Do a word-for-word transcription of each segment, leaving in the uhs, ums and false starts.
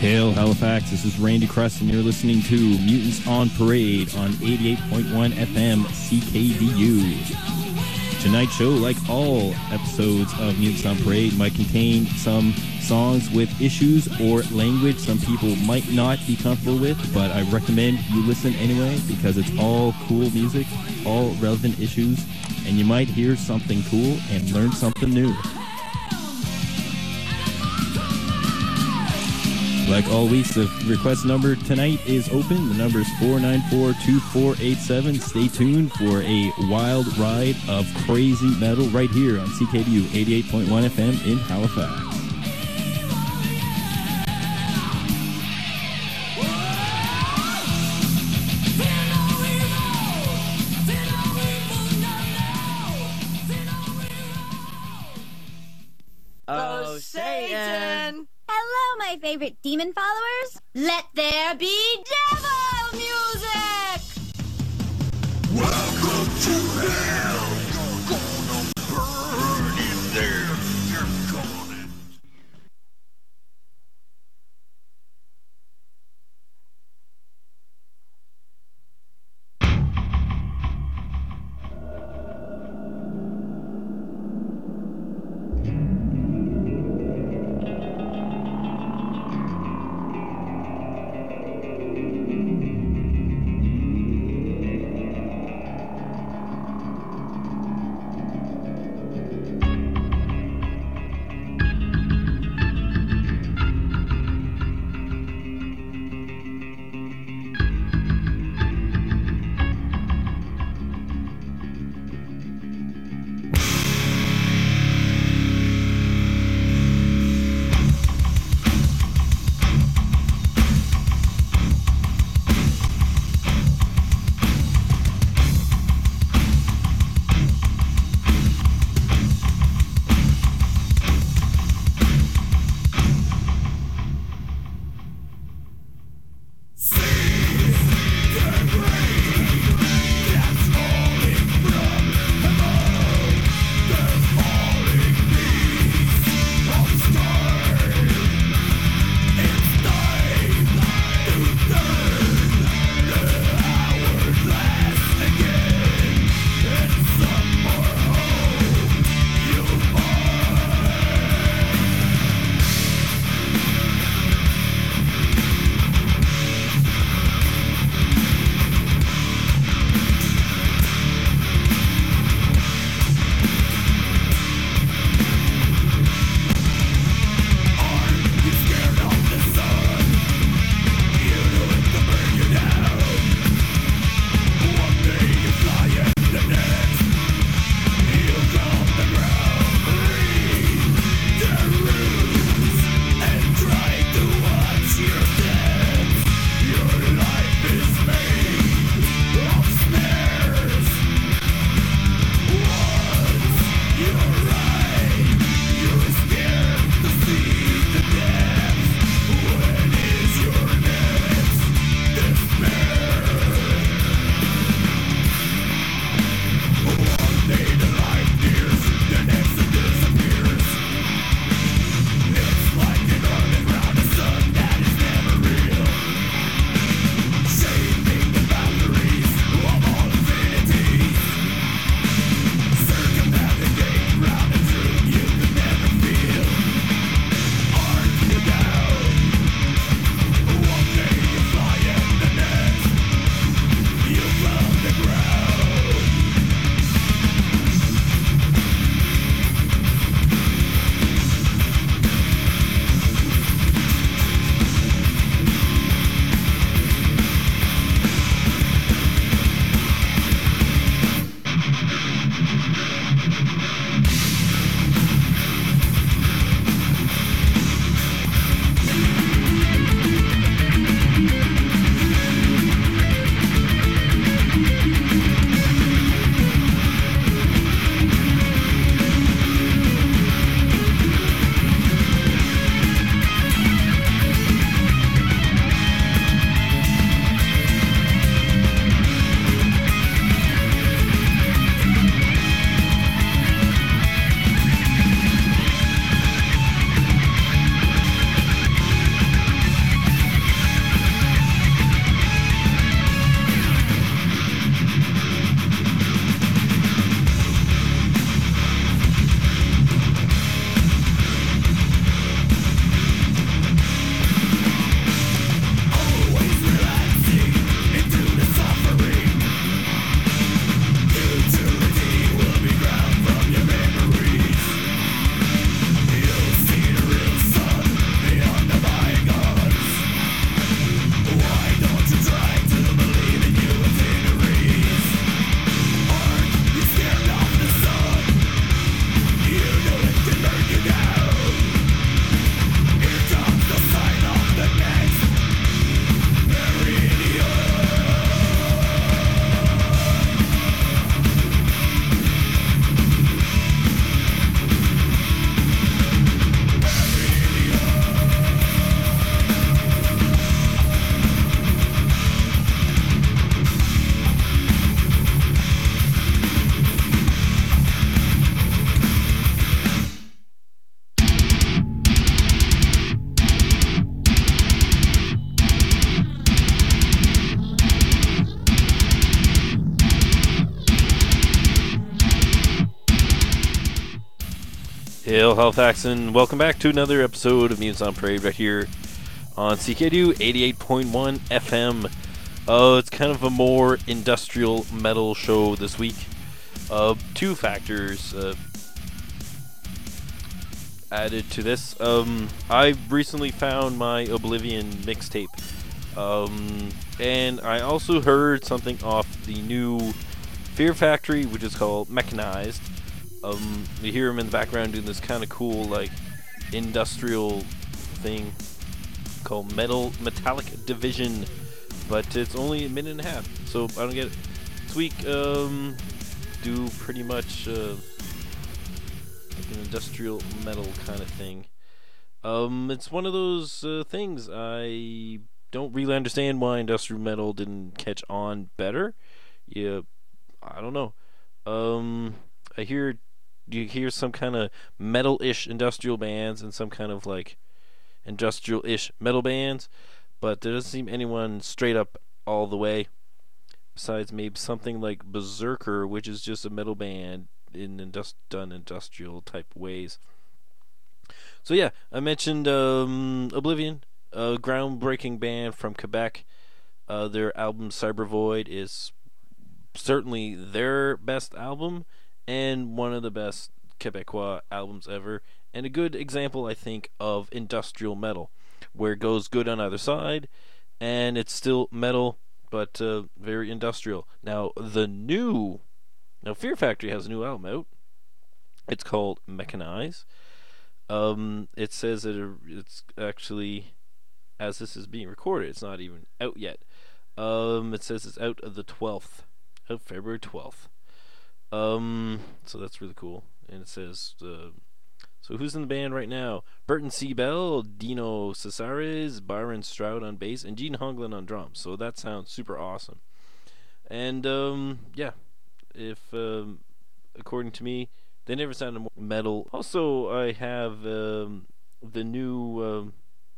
Hail Halifax, this is Randy Crust, and you're listening to Mutants on Parade on eighty-eight point one F M C K D U. Tonight's show, like all episodes of Mutants on Parade, might contain some songs with issues or language some people might not be comfortable with, but I recommend you listen anyway because it's all cool music, all relevant issues, and you might hear something cool and learn something new. Like all weeks, the request number tonight is open. The number is four nine four, two four eight seven. Stay tuned for a wild ride of crazy metal right here on C K D U eighty-eight point one F M in Halifax. Oh, Satan! Hello, my favorite demon followers. Let there be devil music! Welcome to hell! You're gonna burn in there! You're gonna... Hail Halifax, and welcome back to another episode of Mutants on Parade right here on C K D U eighty-eight point one F M. Uh, it's kind of a more industrial metal show this week. Uh, two factors uh, added to this. Um, I recently found my Oblivion mixtape, um, and I also heard something off the new Fear Factory, which is called Mechanized. Um, you hear him in the background doing this kind of cool, like, industrial thing called Metal Metallic Division, but it's only a minute and a half, so I don't get it. This week, um, do pretty much, uh, like an industrial metal kind of thing. Um, it's one of those, uh, things I don't really understand why industrial metal didn't catch on better. Yeah, I don't know. Um, I hear... You hear some kind of metal-ish industrial bands and some kind of like industrial-ish metal bands, but there doesn't seem anyone straight up all the way. Besides maybe something like Berserker, which is just a metal band in indus- done industrial type ways. So yeah, I mentioned um, Oblivion, a groundbreaking band from Quebec. Uh, their album Cyber Void is certainly their best album, and one of the best Quebecois albums ever, and a good example, I think, of industrial metal, where it goes good on either side, and it's still metal, but uh, very industrial. Now, the new... Now, Fear Factory has a new album out. It's called Mechanize. Um, it says that it's actually, as this is being recorded, it's not even out yet. Um, it says it's out of the twelfth, of February twelfth. Um, so that's really cool. And it says, uh, so who's in the band right now? Burton C. Bell, Dino Cesares, Byron Stroud on bass, and Gene Honglin on drums. So that sounds super awesome. And, um, yeah, if, um, according to me, they never sounded more metal. Also, I have, um, the new, um,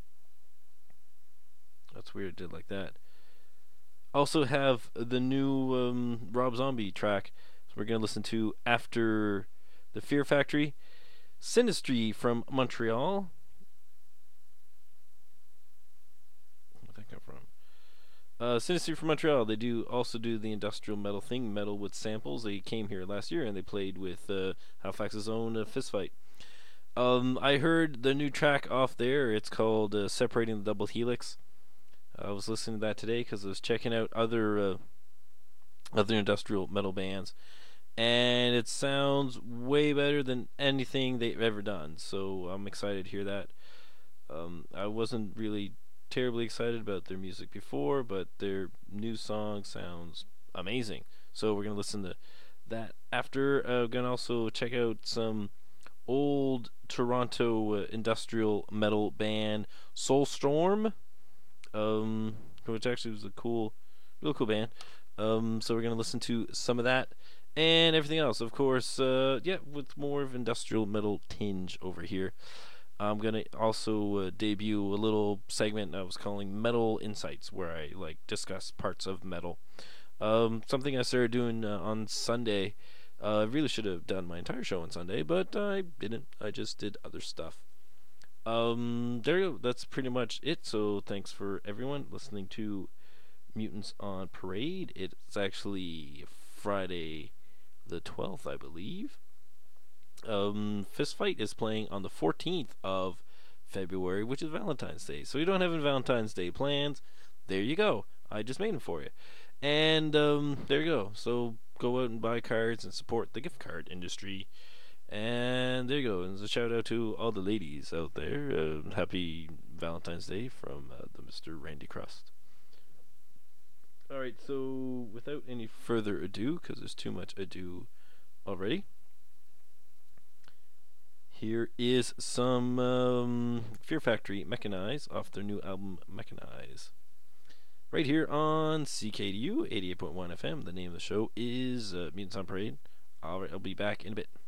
that's weird, it did like that. Also have the new, um, Rob Zombie track. We're going to listen to, after the Fear Factory, Sinistry from Montreal. Where'd that come from? Uh, Sinistry from Montreal. They do also do the industrial metal thing, metal with samples. They came here last year and they played with uh, Halifax's own uh, Fistfight. Um, I heard the new track off there. It's called uh, Separating the Double Helix. I was listening to that today because I was checking out other uh, other industrial metal bands. And it sounds way better than anything they've ever done. So I'm excited to hear that. Um, I wasn't really terribly excited about their music before, but their new song sounds amazing. So we're going to listen to that after. I'm uh, going to also check out some old Toronto uh, industrial metal band, Soulstorm, um, which actually was a cool, real cool band. Um, so we're going to listen to some of that. And everything else, of course, uh, yeah, with more of industrial metal tinge over here. I'm going to also uh, debut a little segment I was calling Metal Insights, where I like discuss parts of metal. Um, something I started doing uh, on Sunday. Uh, I really should have done my entire show on Sunday, but I didn't. I just did other stuff. Um, there you go. That's pretty much it. So thanks for everyone listening to Mutants on Parade. It's actually Friday the twelfth, I believe. Um, Fistfight is playing on the fourteenth of February, which is Valentine's Day. So you don't have any Valentine's Day plans, there you go. I just made them for you. And um, there you go. So go out and buy cards and support the gift card industry. And there you go. And there's a shout out to all the ladies out there. Uh, happy Valentine's Day from uh, the Mister Randy Crust. Alright, so without any further ado, because there's too much ado already, here is some um, Fear Factory Mechanize off their new album Mechanize. Right here on C K D U eighty-eight point one F M. The name of the show is uh, Mutants on Parade. Alright, I'll be back in a bit.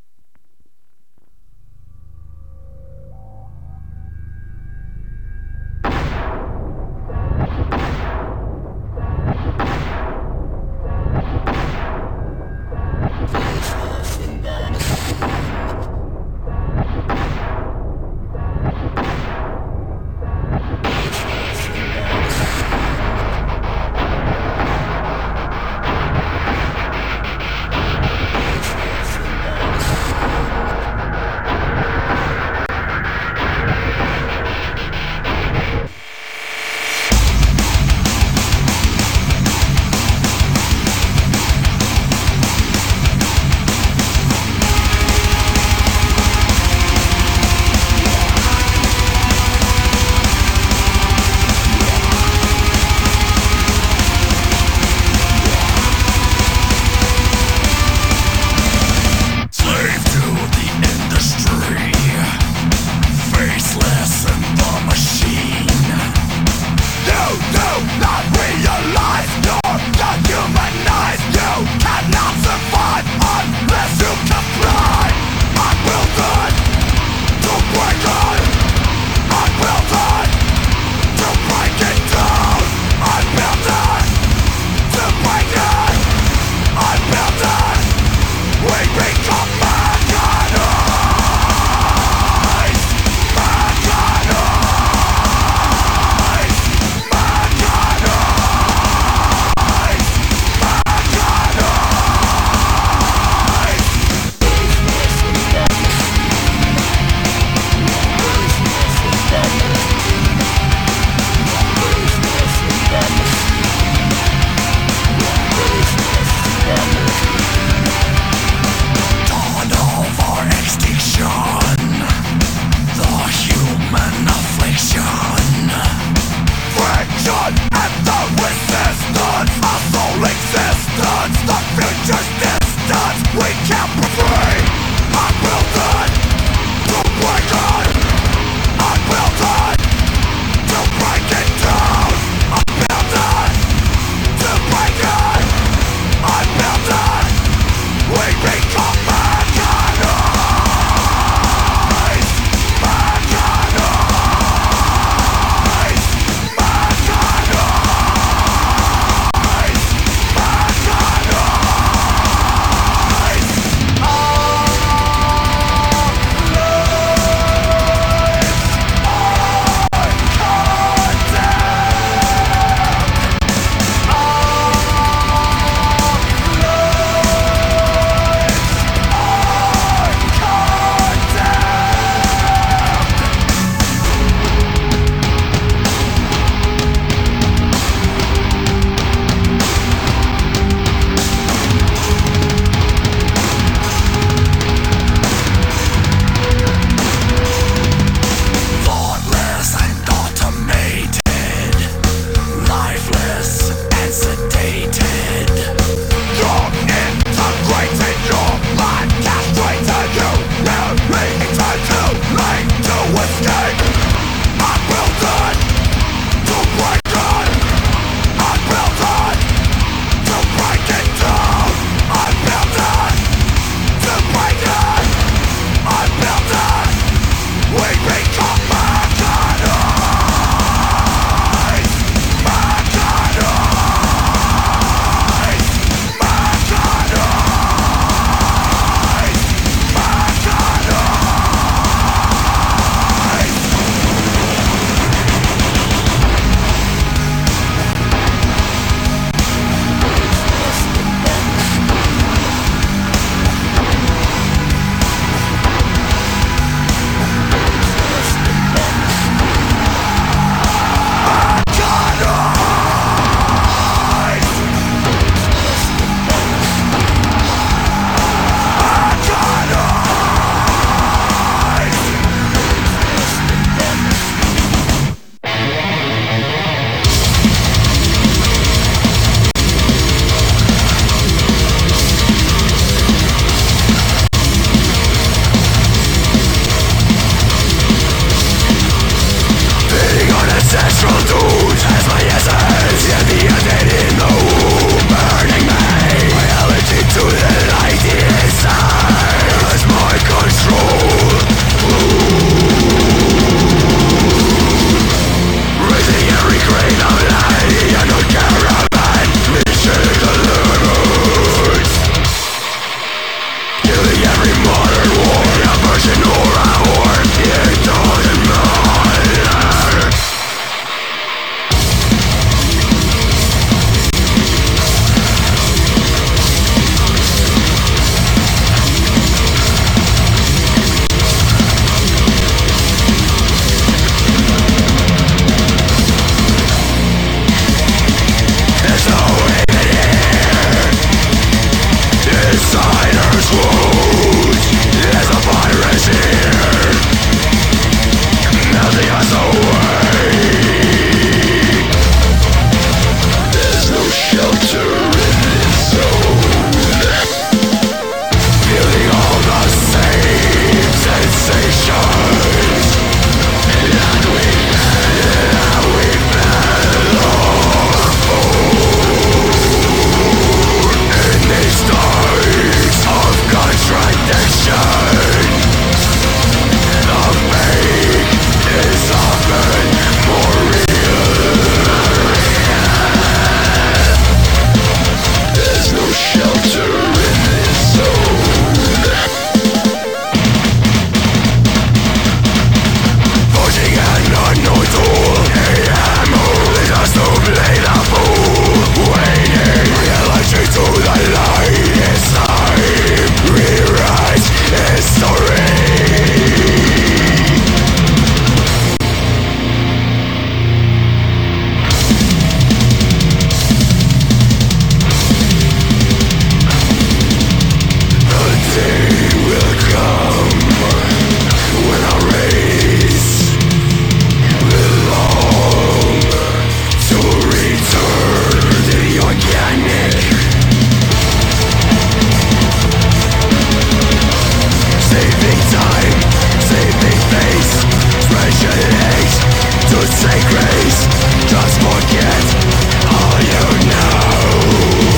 say grace, just forget all you know.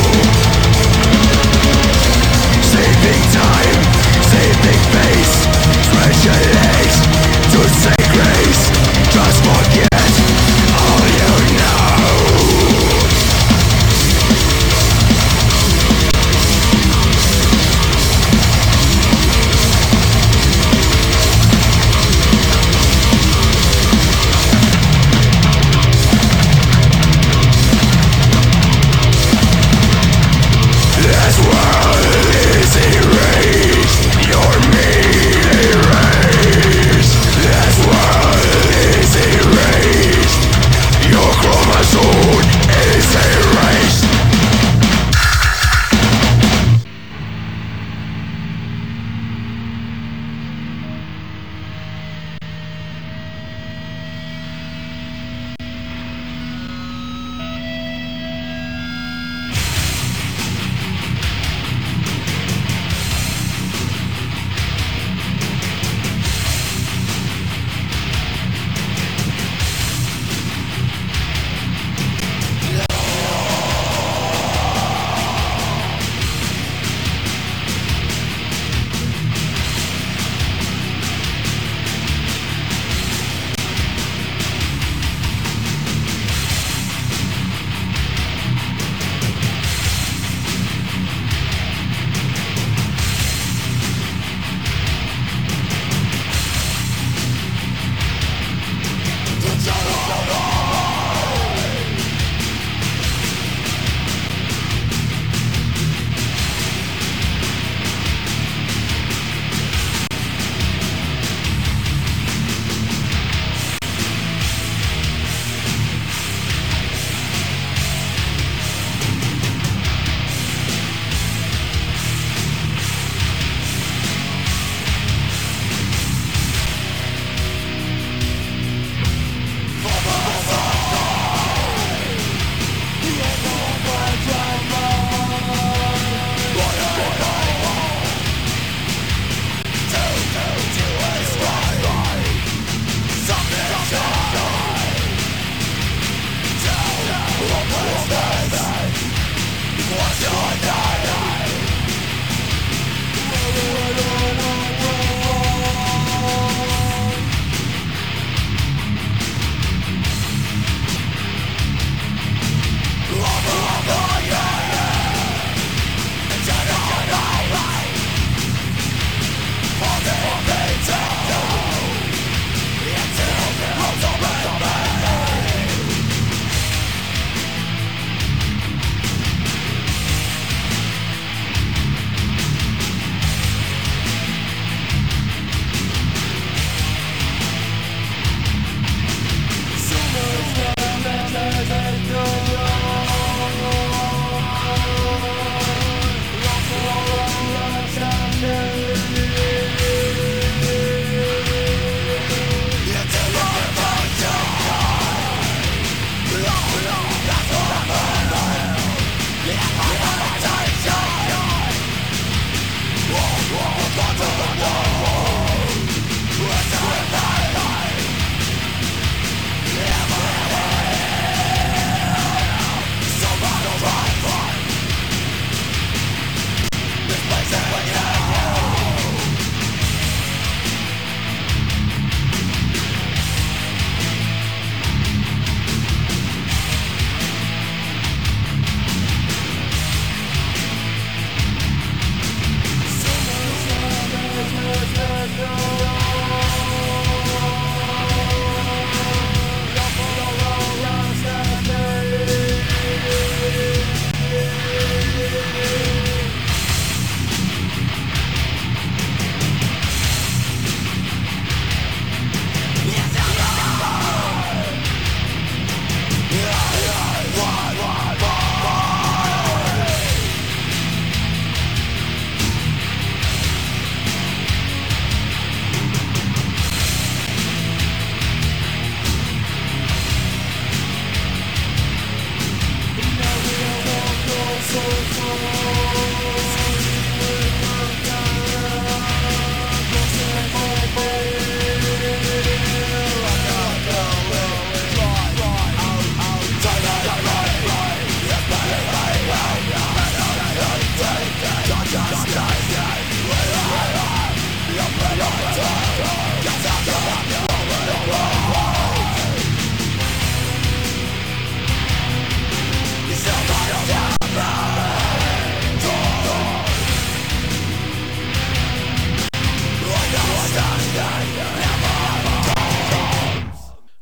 Saving time, saving face, stretch your legs to say grace, just forget all you know.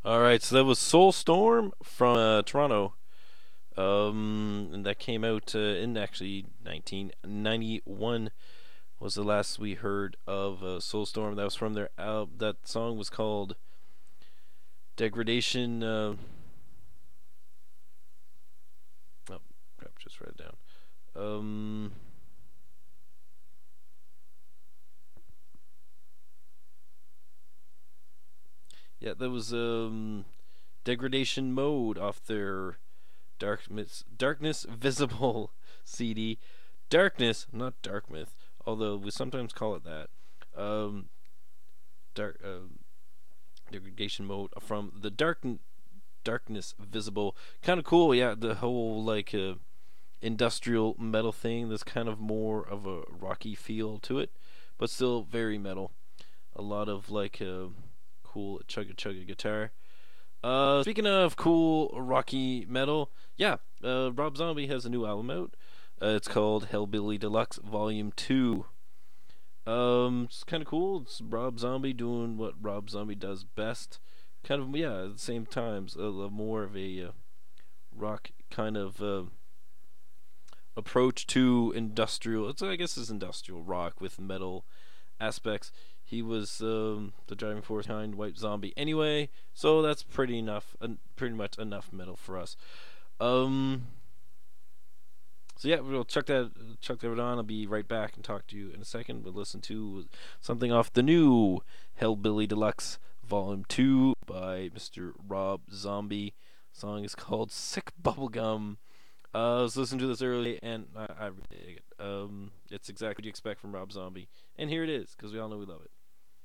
All right, so that was Soulstorm from uh, Toronto. Um, and that came out uh, in actually nineteen ninety-one was the last we heard of uh, Soulstorm. That was from their album. That song was called Degradation. Uh, oh, crap, just write it down. Um, yeah, that was um, Degradation Mode off their Darkness, Darkness Visible C D. Darkness, not Dark Myth, although we sometimes call it that. Um, dark uh, Degradation Mode from the Dark Darkness Visible. Kind of cool, yeah. The whole like uh, industrial metal thing. There's kind of more of a rocky feel to it, but still very metal. A lot of like uh, cool chugga chugga guitar. Uh, speaking of cool rocky metal, yeah, uh, Rob Zombie has a new album out. Uh, it's called Hellbilly Deluxe Volume two. Um, it's kind of cool. It's Rob Zombie doing what Rob Zombie does best. Kind of, yeah, at the same times, a, a more of a uh, rock kind of uh, approach to industrial. It's, I guess it's industrial rock with metal aspects. He was um, the driving force behind White Zombie anyway, so that's pretty enough, uh, pretty much enough metal for us. Um, so yeah, we'll check that, check that on. I'll be right back and talk to you in a second. We'll listen to something off the new Hellbilly Deluxe Volume two by Mister Rob Zombie. The song is called Sick Bubblegum. Uh, I was listening to this early, and I, I really dig it. Um, it's exactly what you expect from Rob Zombie. And here it is, because we all know we love it.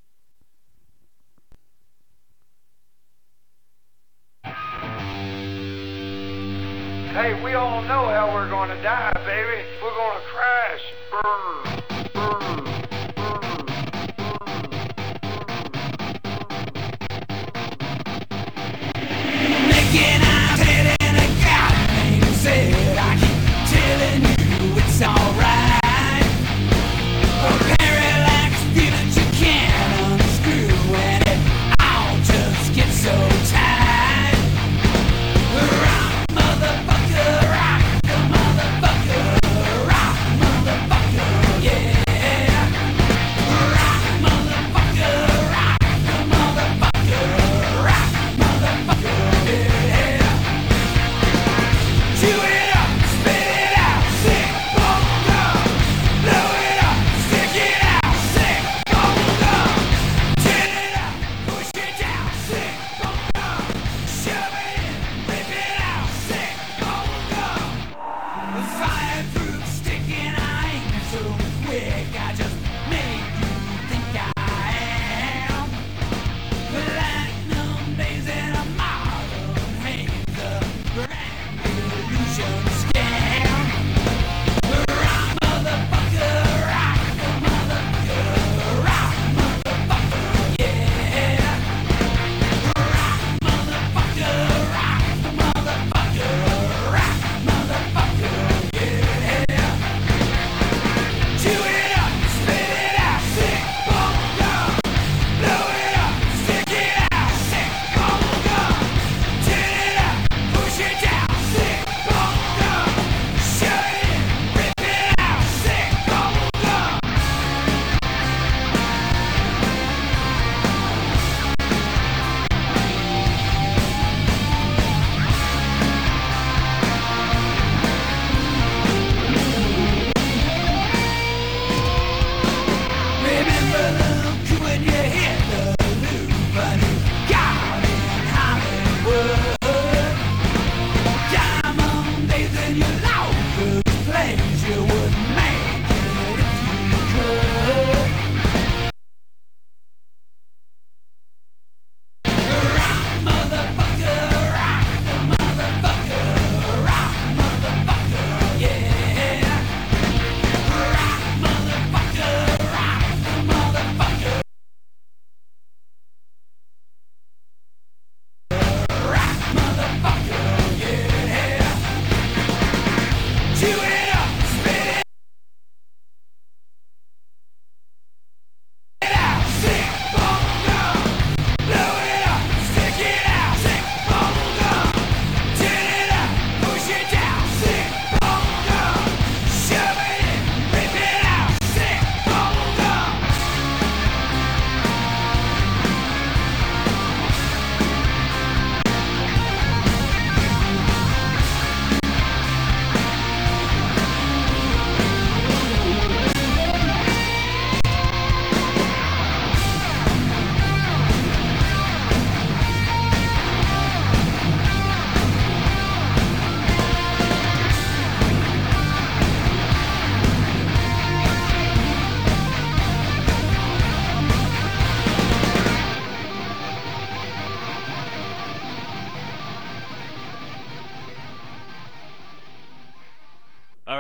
Hey, we all know how we're gonna die, baby. We're gonna crash. Burn, burn, burn, burn. Making out head in a goddamn said I keep telling you it's alright. A parallax view that you can't unscrew, and it all just gets so tight. Rock, motherfucker, rock, motherfucker, rock, motherfucker, yeah. Rock, motherfucker, rock, motherfucker, rock, motherfucker, yeah.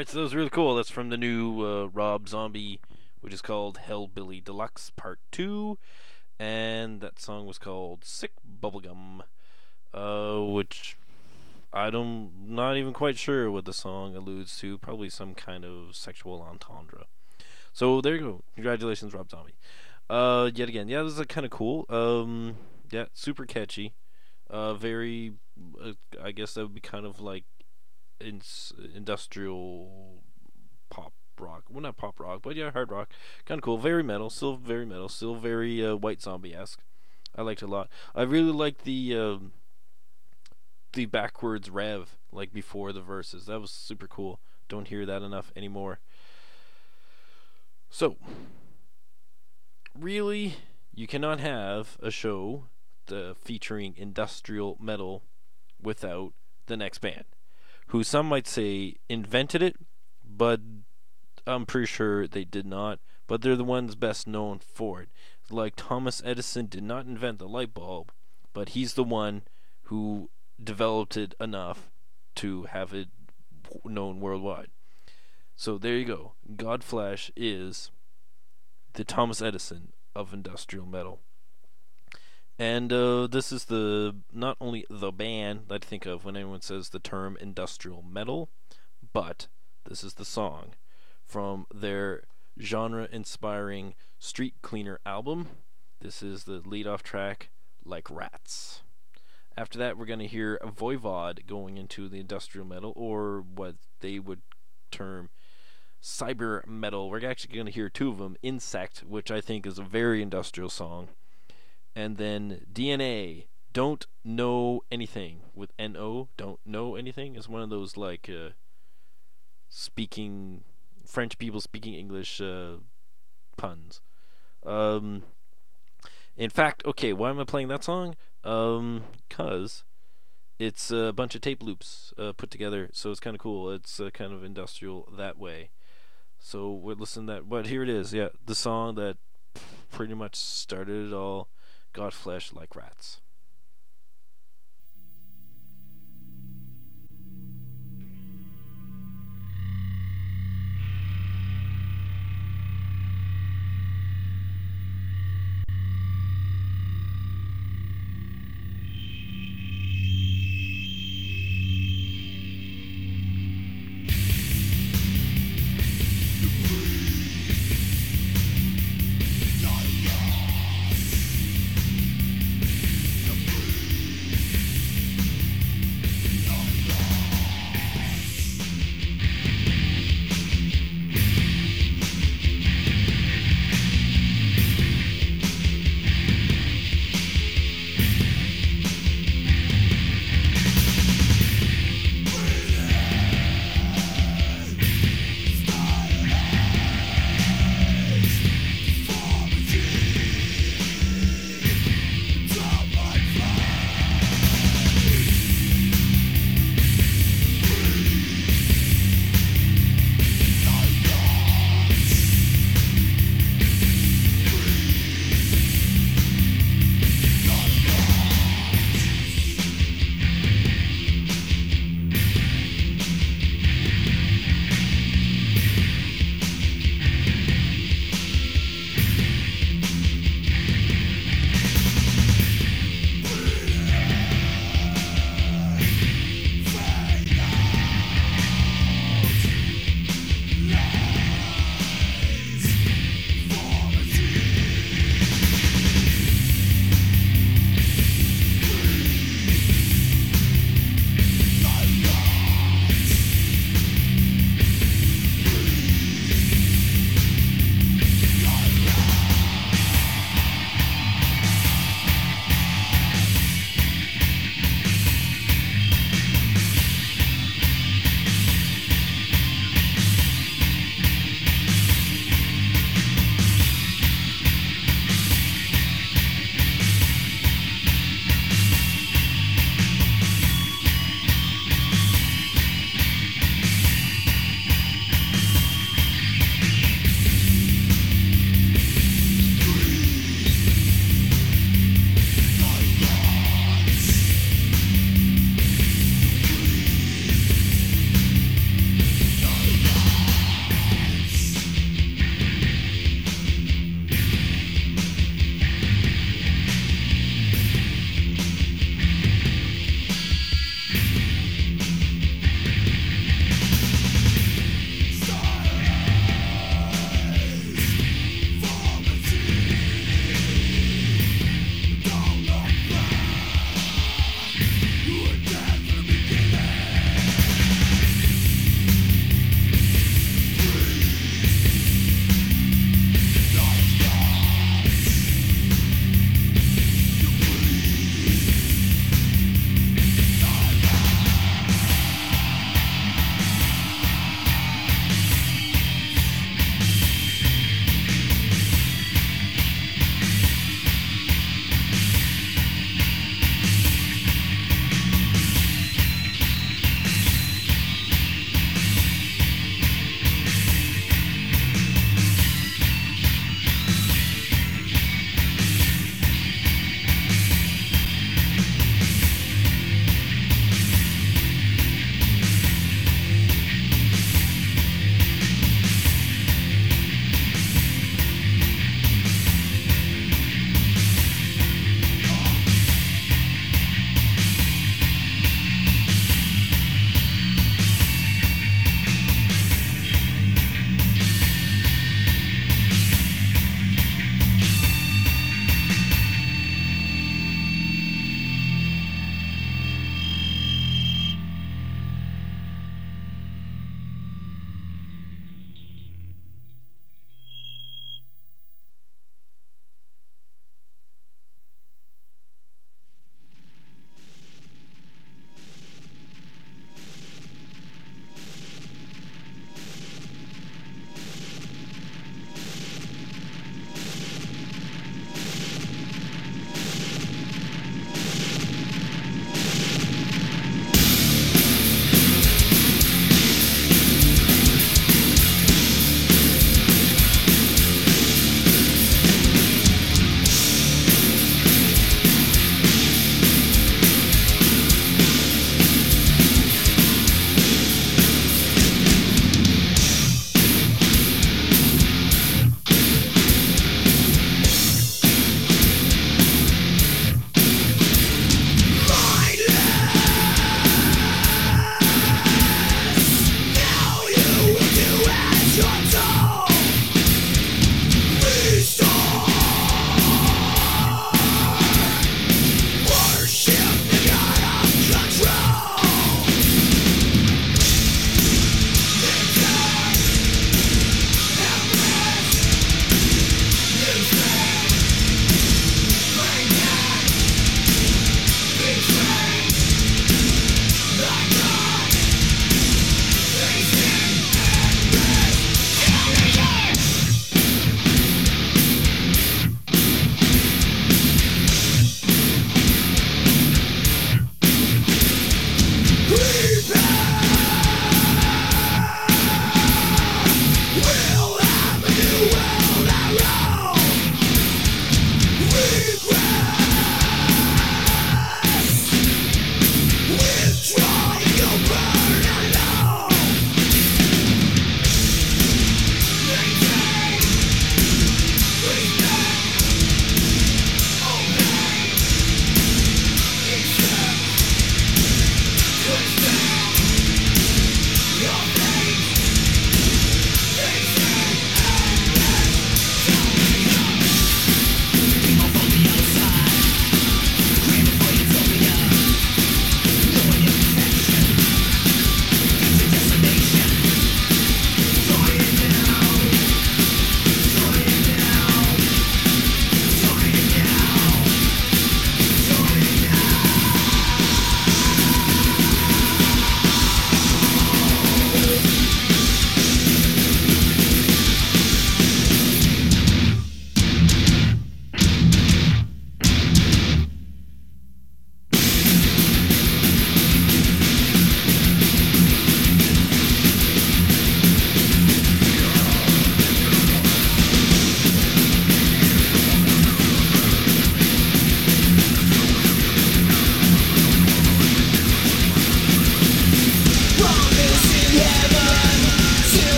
Alright, so that was really cool. That's from the new uh, Rob Zombie, which is called Hellbilly Deluxe Part two. And that song was called Sick Bubblegum, uh, which I don't, not even quite sure what the song alludes to. Probably some kind of sexual entendre. So there you go. Congratulations, Rob Zombie. Uh, yet again, yeah, this is kind of cool. Um, yeah, super catchy. Uh, very, uh, I guess that would be kind of like in, industrial pop rock. Well, not pop rock, but yeah, hard rock. Kind of cool. Very metal. Still very metal. Still very uh, White Zombie-esque. I liked it a lot. I really liked the uh, the backwards rev, like before the verses. That was super cool. Don't hear that enough anymore. So, really, you cannot have a show the, featuring industrial metal without the next band, who some might say invented it, but I'm pretty sure they did not. But they're the ones best known for it. Like Thomas Edison did not invent the light bulb, but he's the one who developed it enough to have it known worldwide. So there you go. Godflesh is the Thomas Edison of industrial metal. And uh, this is the not only the band that I think of when anyone says the term industrial metal, but this is the song from their genre-inspiring Street Cleaner album. This is the lead-off track, Like Rats. After that, we're going to hear a Voivod going into the industrial metal, or what they would term cyber metal. We're actually going to hear two of them, Insect, which I think is a very industrial song, and then D N A, Don't Know Anything, with N O, Don't Know Anything, is one of those, like, uh, speaking, French people speaking English uh, puns. Um, in fact, okay, why am I playing that song? Um, cause it's a bunch of tape loops uh, put together, so it's kind of cool. It's uh, kind of industrial that way. So we're listening to that, but here it is, yeah, the song that pretty much started it all, Godflesh, Like Rats. Like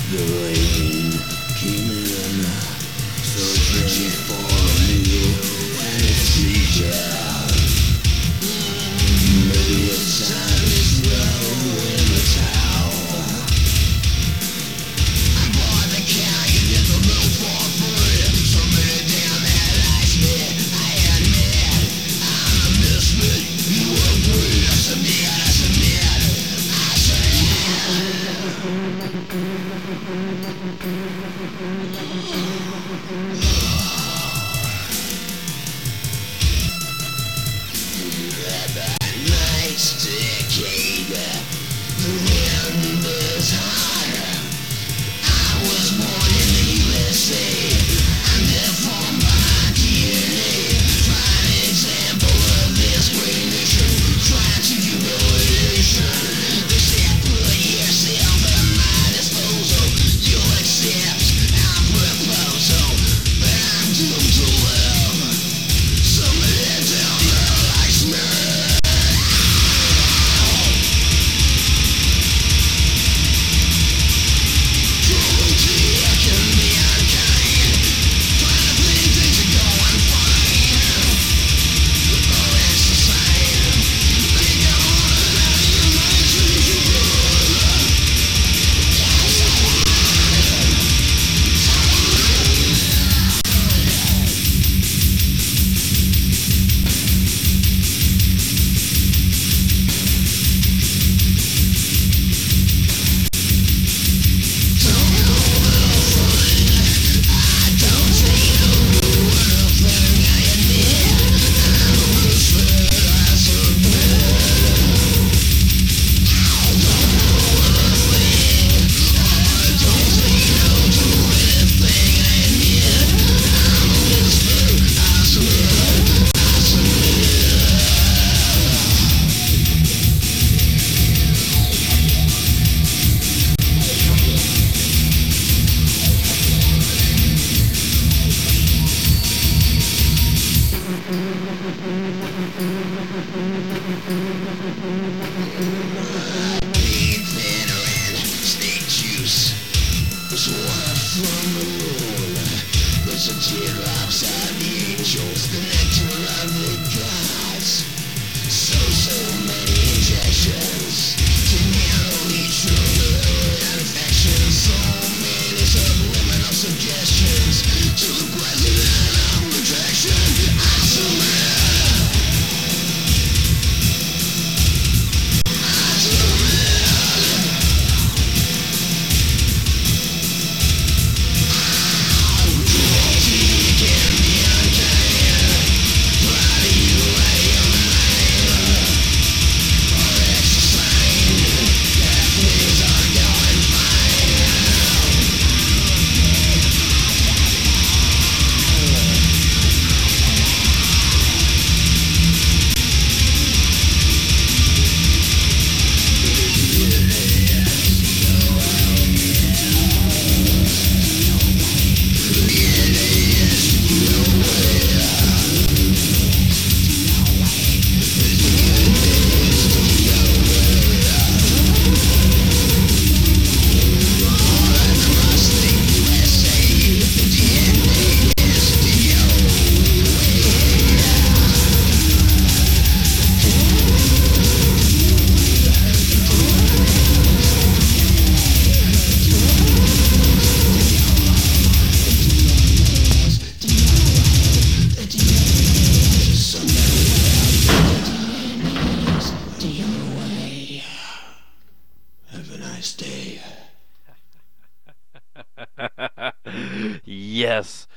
Yes.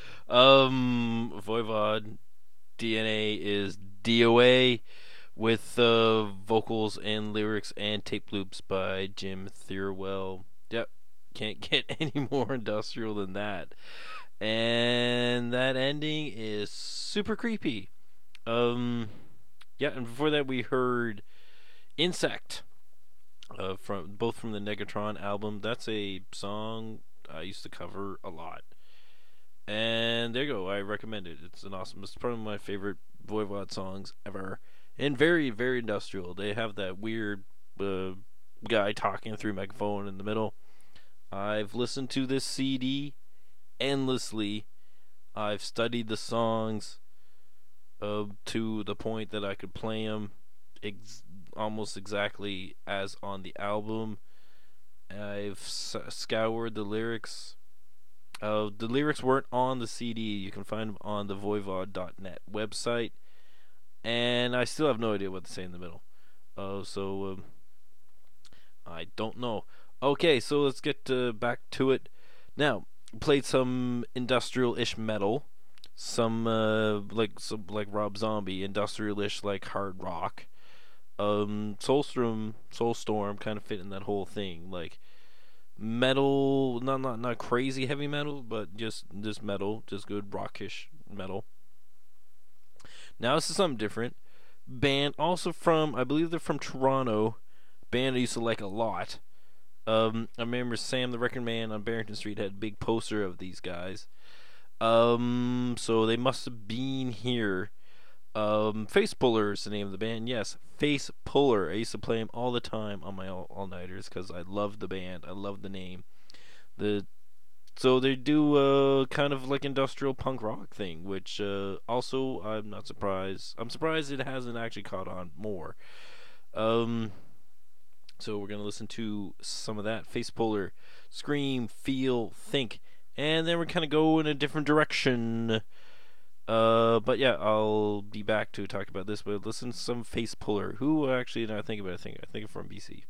Um, Voivod D N A is D O A with uh, vocals and lyrics and tape loops by Jim Thirlwell. Yep. Can't get any more industrial than that. And that ending is super creepy. Um, yeah, and before that we heard Insect. Uh, from both from the Negatron album. That's a song I used to cover a lot. And there you go. I recommend it. It's an awesome. It's probably my favorite Voivod songs ever. And very, very industrial. They have that weird uh, guy talking through a megaphone in the middle. I've listened to this C D endlessly. I've studied the songs uh, to the point that I could play them ex- almost exactly as on the album. I've s- scoured the lyrics. Uh, the lyrics weren't on the C D. You can find them on the voivod dot net website. And I still have no idea what to say in the middle. Uh, so, um, I don't know. Okay, so let's get uh, back to it. Now, played some industrial-ish metal. Some, uh, like some like Rob Zombie, industrial-ish, like hard rock. Um, Soulstorm, Soulstorm kind of fit in that whole thing. Like, metal, not, not, not crazy heavy metal, but just, just metal, just good rockish metal. Now this is something different. Band also from, I believe they're from Toronto. Band I used to like a lot. Um, I remember Sam the Record Man on Barrington Street had a big poster of these guys. Um, so they must have been here. Um, Face Puller is the name of the band. Yes, Face Puller. I used to play them all the time on my all- all-nighters because I loved the band. I loved the name. The So they do uh, kind of like industrial punk rock thing, which uh, also I'm not surprised. I'm surprised it hasn't actually caught on more. Um, so we're going to listen to some of that. Face Puller, Scream, Feel, Think. And then we're kind of go in a different direction. Uh, but yeah, I'll be back to talk about this. But listen to some Face Puller. Who actually, now I think about it, I think, I think from B C.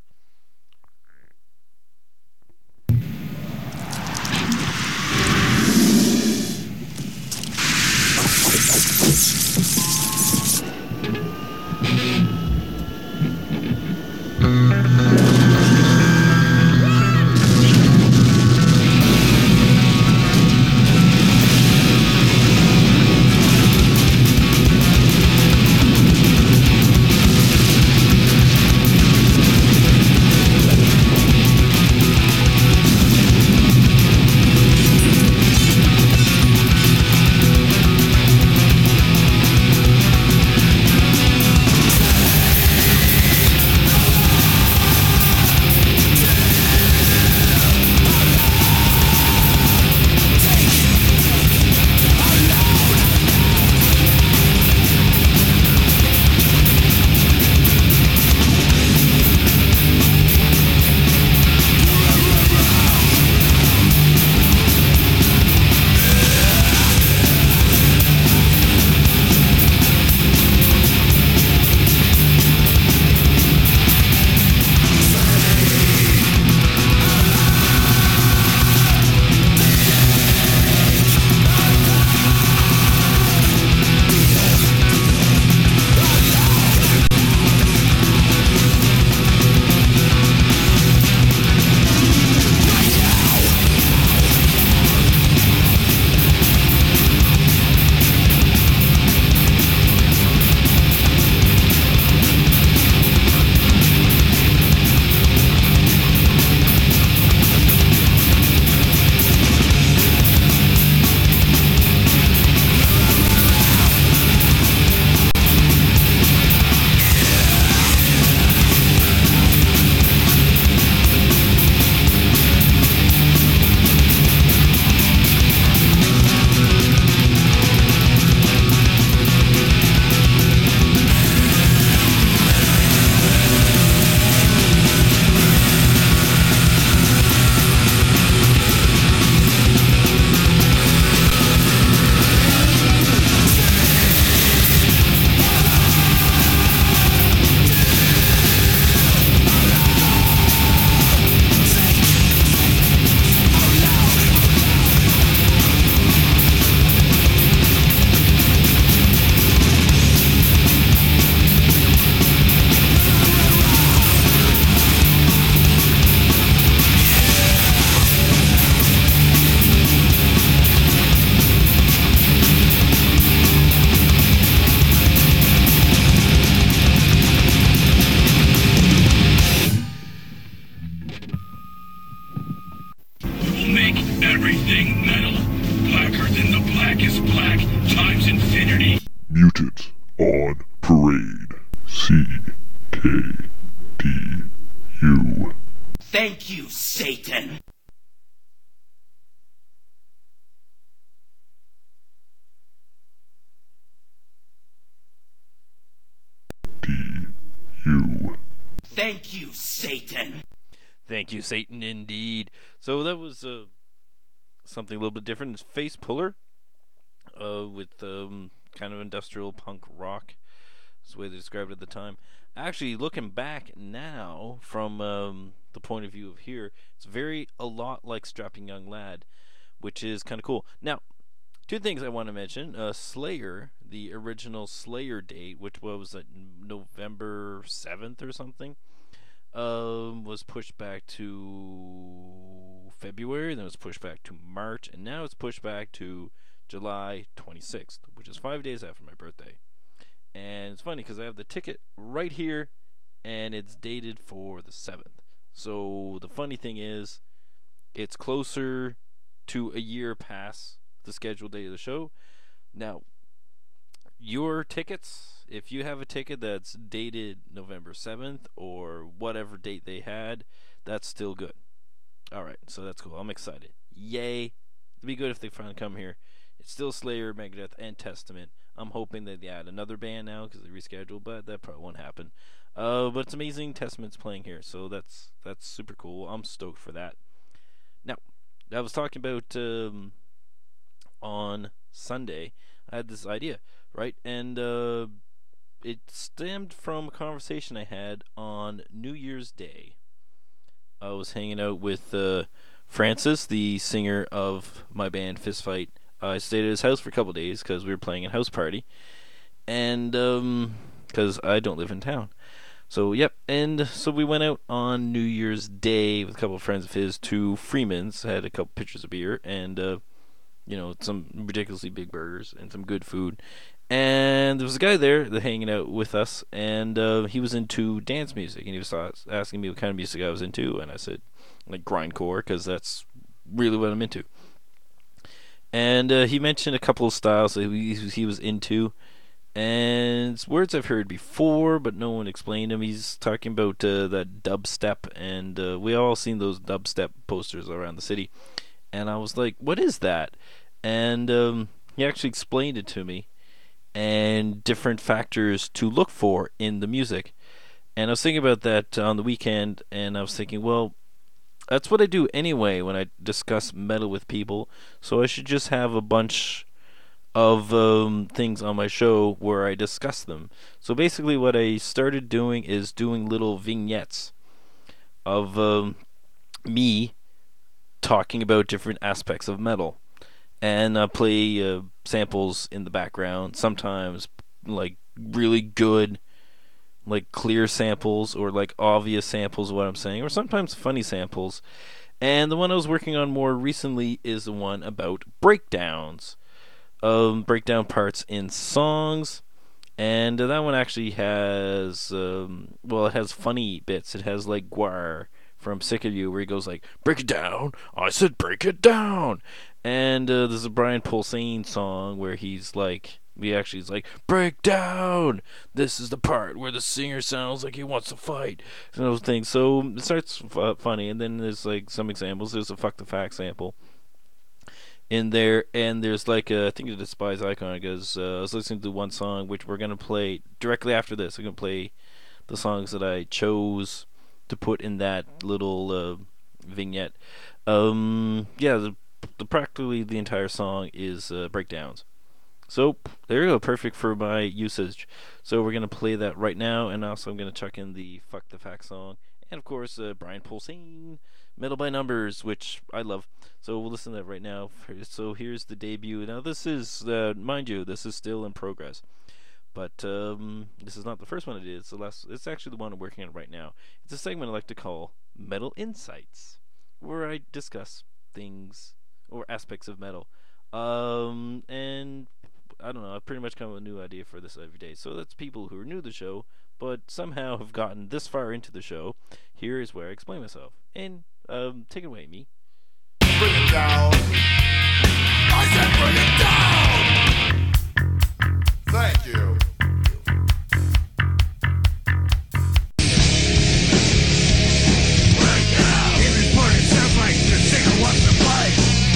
Mutants on Parade. C K D U. Thank you, Satan. you, Satan. Thank you, Satan, indeed. So that was uh, something a little bit different. It's Face Puller uh, with um, kind of industrial punk rock. That's the way they described it at the time. Actually, looking back now from um, the point of view of here, it's very a lot like Strapping Young Lad, which is kind of cool. Now, two things I want to mention. Uh, Slayer, the original Slayer date, which was at November seventh or something, um, was pushed back to February, then it was pushed back to March, and now it's pushed back to July twenty-sixth, which is five days after my birthday. And it's funny because I have the ticket right here, and it's dated for the seventh. So the funny thing is, it's closer to a year past the scheduled date of the show. Now, your tickets, if you have a ticket that's dated November seventh or whatever date they had, that's still good. Alright, so that's cool. I'm excited. Yay. It'd be good if they finally come here. It's still Slayer, Megadeth, and Testament. I'm hoping that they add another band now because they rescheduled, but that probably won't happen. Uh, but it's amazing Testament's playing here, so that's that's super cool. I'm stoked for that. Now, I was talking about um, on Sunday, I had this idea, right? And uh, it stemmed from a conversation I had on New Year's Day. I was hanging out with uh, Francis, the singer of my band Fist Fight. I stayed at his house for a couple of days because we were playing a house party, and um, because I don't live in town. So yep, and so we went out on New Year's Day with a couple of friends of his to Freeman's. Had a couple pitchers of beer and uh, you know, some ridiculously big burgers and some good food. And there was a guy there that hanging out with us, and uh, he was into dance music, and he was asking me what kind of music I was into, and I said like grindcore because that's really what I'm into. And uh, he mentioned a couple of styles that he, he was into, and it's words I've heard before, but no one explained them. He's talking about uh, that dubstep, and uh, we all seen those dubstep posters around the city. And I was like, what is that? And um, he actually explained it to me, and different factors to look for in the music. And I was thinking about that on the weekend, and I was thinking, well, that's what I do anyway when I discuss metal with people, so I should just have a bunch of um, things on my show where I discuss them. So basically what I started doing is doing little vignettes of um, me talking about different aspects of metal. And I play uh, samples in the background, sometimes like really good, like clear samples or like obvious samples of what I'm saying, or sometimes funny samples. And the one I was working on more recently is the one about breakdowns, um, breakdown parts in songs. And uh, that one actually has, um, well, it has funny bits. It has like Guar from Sick of You, where he goes like, break it down, I said break it down. And uh, there's a Brian Posehn song where he's like, he actually is like, break down, this is the part where the singer sounds like he wants to fight, and those things. So it starts f- funny, and then there's like some examples. There's a Fuck the Fact sample in there, and there's like a, I think it's a Despise Icon, because uh, I was listening to one song which we're going to play directly after this. We're going to play the songs that I chose to put in that little uh, vignette. Um, yeah, the, the practically the entire song is uh, breakdowns. So there you go, perfect for my usage. So we're gonna play that right now, and also I'm gonna chuck in the Fuck the Fact song, and of course uh, Brian Posehn, Metal by Numbers, which I love. So we'll listen to that right now. So here's the debut. Now this is, uh, mind you, this is still in progress. But um, this is not the first one I did. It's the last. It's actually the one I'm working on right now. It's a segment I like to call Metal Insights, where I discuss things or aspects of metal. Um, and I don't know. I pretty much come up with a new idea for this every day. So that's people who are new to the show, but somehow have gotten this far into the show. Here is where I explain myself. And um, take it away, me. Bring it down. I said bring it down. Thank you. Every part it sounds like the singer wants to play.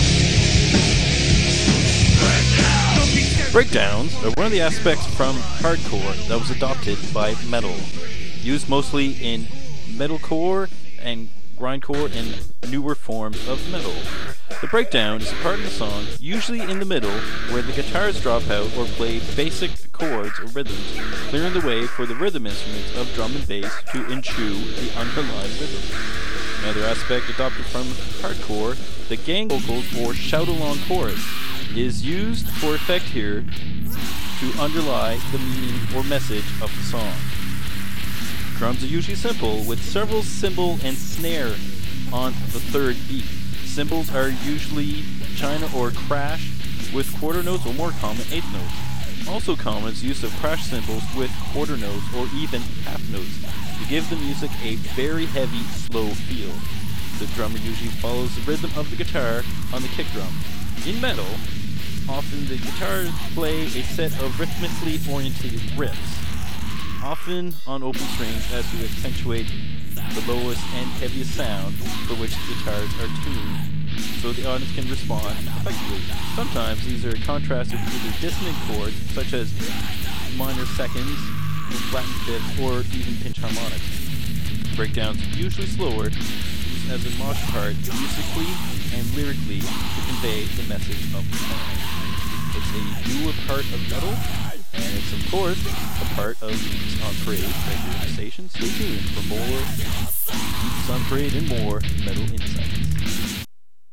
Breakdowns are one of the aspects from hardcore that was adopted by metal, used mostly in metalcore and grindcore and newer forms of metal. The breakdown is a part of the song, usually in the middle, where the guitars drop out or play basic chords or rhythms, clearing the way for the rhythm instruments of drum and bass to ensue the underlying rhythm. Another aspect adopted from hardcore, the gang vocals or shout-along chorus, is used for effect here to underlie the meaning or message of the song. Drums are usually simple, with several cymbal and snare on the third beat. Cymbals are usually china or crash, with quarter notes or more common eighth notes. Also common is use of crash cymbals with quarter notes or even half notes to give the music a very heavy, slow feel. The drummer usually follows the rhythm of the guitar on the kick drum. In metal, often the guitars play a set of rhythmically oriented riffs, often on open strings as to accentuate the lowest and heaviest sound for which the guitars are tuned, so the audience can respond effectively. Sometimes these are contrasted with either dissonant chords, such as minor seconds, and flattened fifths, or even pinch harmonics. Breakdowns are usually slower, used as a mosh part musically and lyrically to convey the message of the song. It's a newer part of metal, and it's of course a part of Mutants on Parade regular station. Stay tuned for more Mutants on Parade and more metal insights.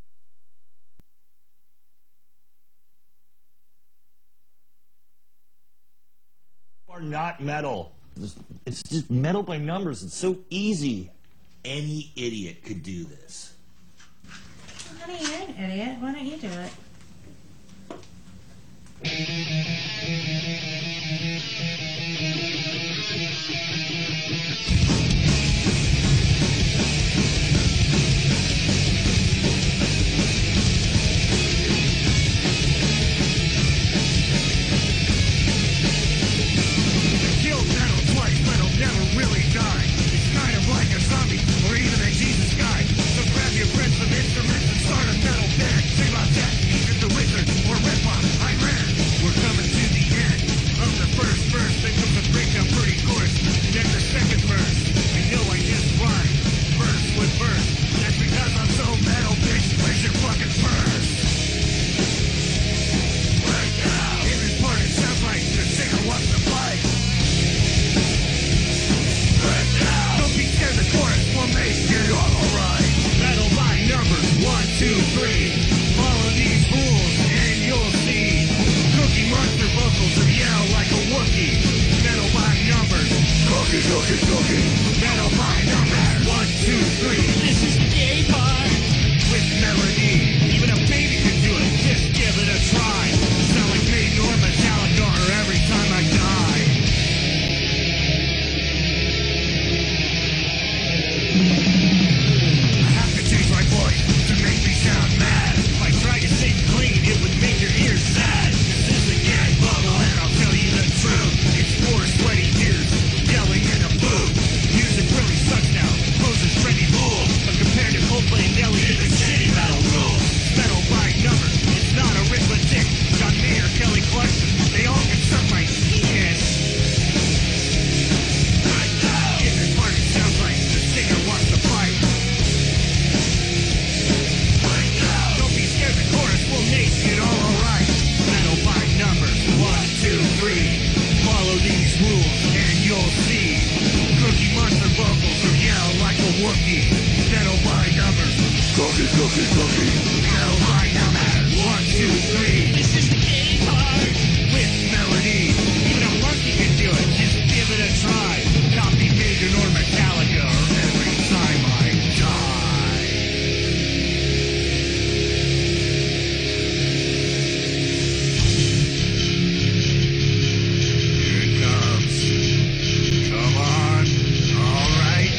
Are not metal. It's just metal by numbers. It's so easy. Any idiot could do this. Honey, you're an idiot. Why don't you do it? Killed metal twice, metal never really died. It's kind of like a zombie, or even a Jesus guy. So grab your friends, some instruments, and start a metal band. Think about that, even the wizard, or Red Box, I ran. We're coming to the end of the first verse. Then comes a breakdown pretty coarse. Then the second verse. I know I just rhyme, verse with verse. That's because I'm so metal, bitch. Where's your fucking verse? Breakdown. In this part, it sounds like the singer wants to fight. Breakdown. Don't be scared, the chorus will make it all alright. Metal by numbers, one, two, three. Follow these rules and you'll see. Cookie Monster vocals or yell like a Wookiee. Metal by numbers. Cookie, cookie, cookie. Metal by numbers. One, two, three. This is the gay part. With melody. Even a baby can do it. Just give it a try. Sound like Maiden or Metallica or Every Time I Die. I have to change my voice to make me sound mad. If I try to sing clean, it would make your ears sad. This is a gag bubble, and I'll tell you the truth. It's four sweaty tears, yelling in a booth. Music really sucks now. Poses pretty cool, but compared to Coldplay and Nelly, it's a shitty metal rule. Metal by numbers, it's not arithmetic. John Mayer, Kelly Clarkson, they all can suck my penis. In this part, it sounds like the singer wants to fight. Don't be scared, the chorus will make it all alright. Metal by numbers, one, two, three. Follow these rules and you'll see. Cookie Monster vocals or yell like a Wookiee. Metal by numbers. Cookie, cookie, cookie. Metal by numbers. One, two, three. This is the gay part. With melody. Even a monkey can do it. Just give it a try. Copy Maiden or Metallica or Every Time I Die. Here it comes. Come on. All right.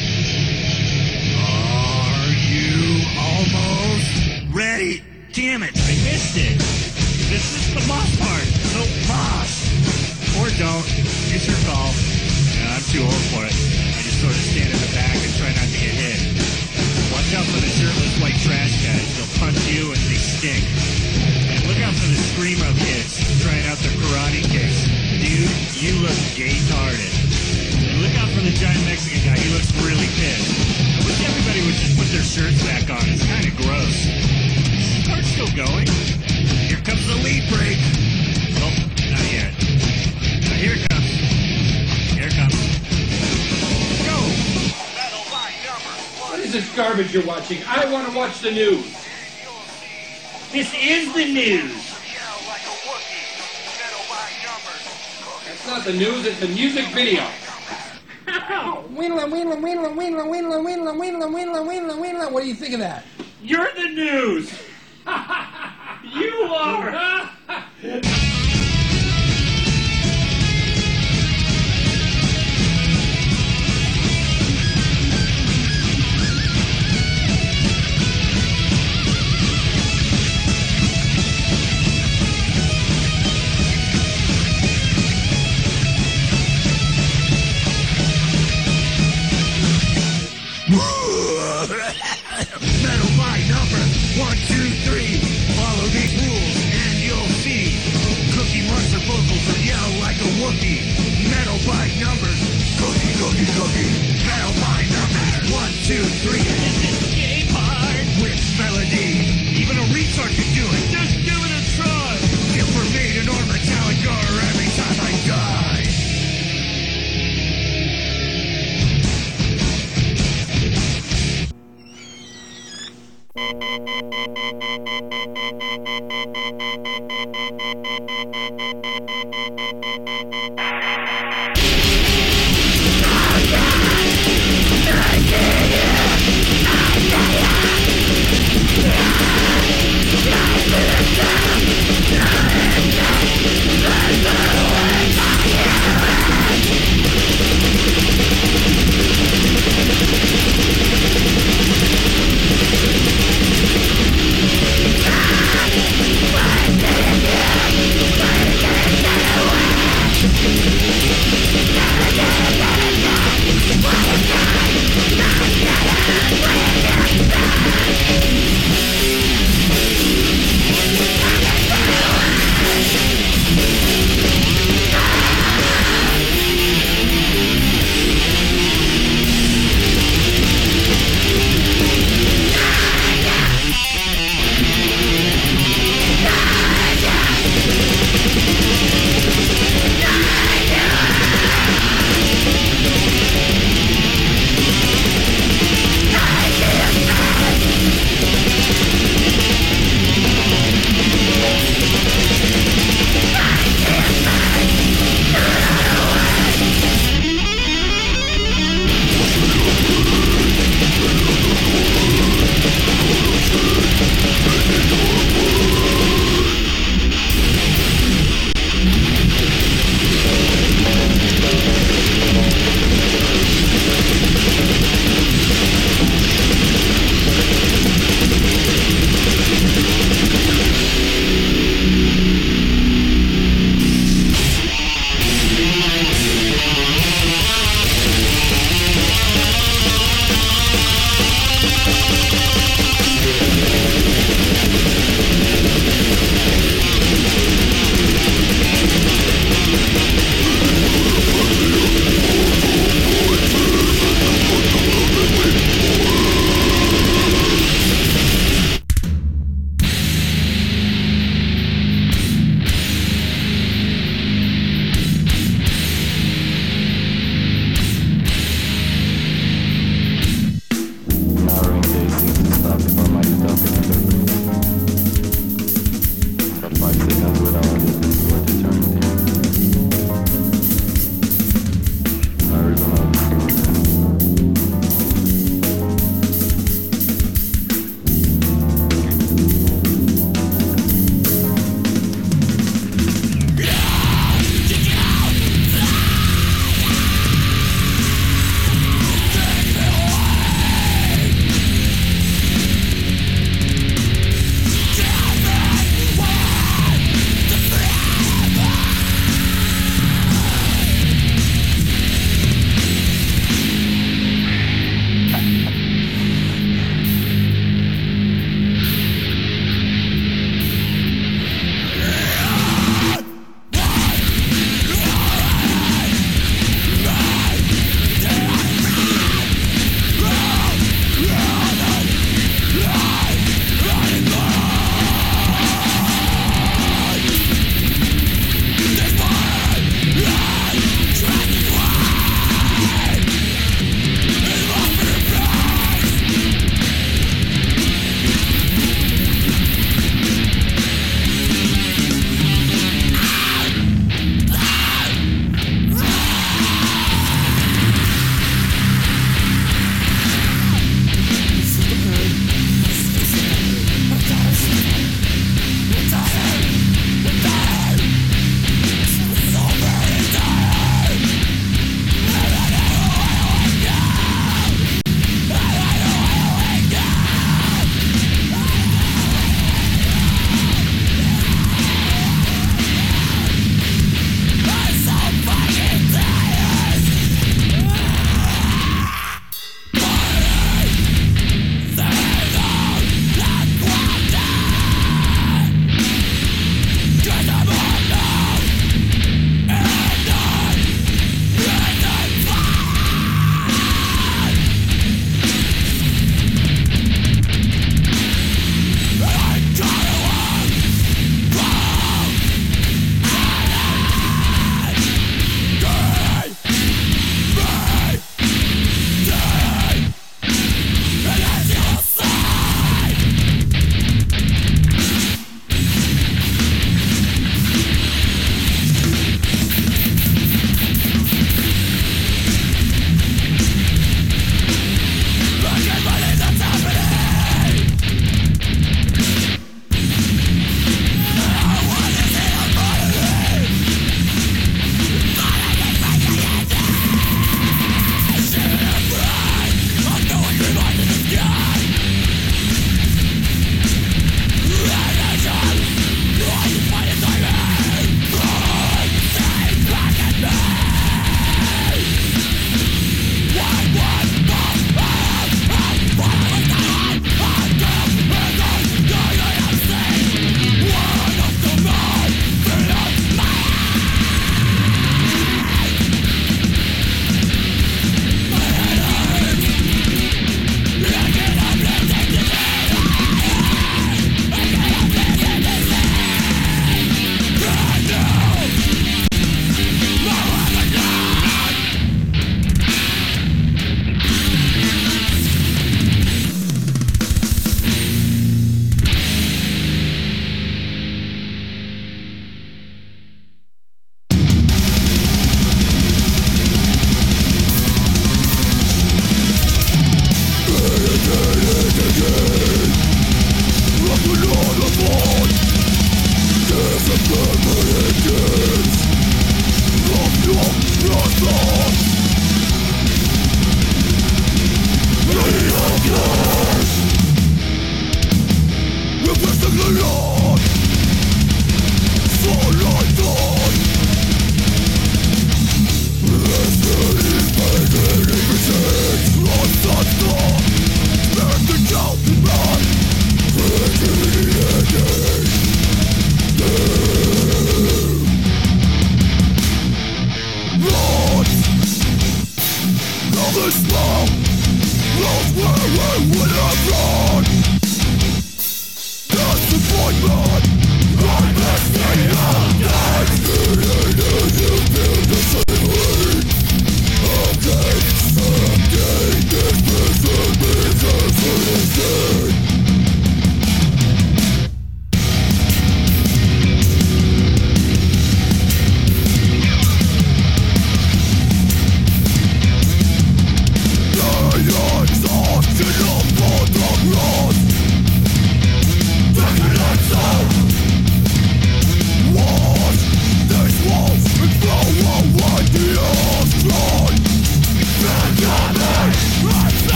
Are you almost ready? Damn it, I missed it. This is the moss part. So moss. Or don't. It's your call. Yeah, I'm too old for it. I just sort of stand in the back and try not to get hit. Watch out for the shirtless white trash guys. They'll punch you and they stink. And look out for the screamo kids trying out their karate kicks. Dude, you look gay-tarded. And look out for the giant Mexican guy. He looks really pissed. going. Here comes the lead break. Oh, not yet. Now here it comes. Here it comes. Go! Battle by number. What is this garbage you're watching? I want to watch the news. This is the news. It's not the news, it's a music video. Winla, winla, winla, winla, winla, winla, winla, winla, winla, winla. What do you think of that? You're the news. You are. Metal by number, one, two, three. Follow these rules and you'll see. Cookie Monster vocals will yell like a Wookiee. Metal by numbers, cookie, cookie, cookie. Metal by numbers, one, two, three. This is game hard with melody. Even a retard can do it. Just give it a try. Information or Metallica every time I die. Yeah.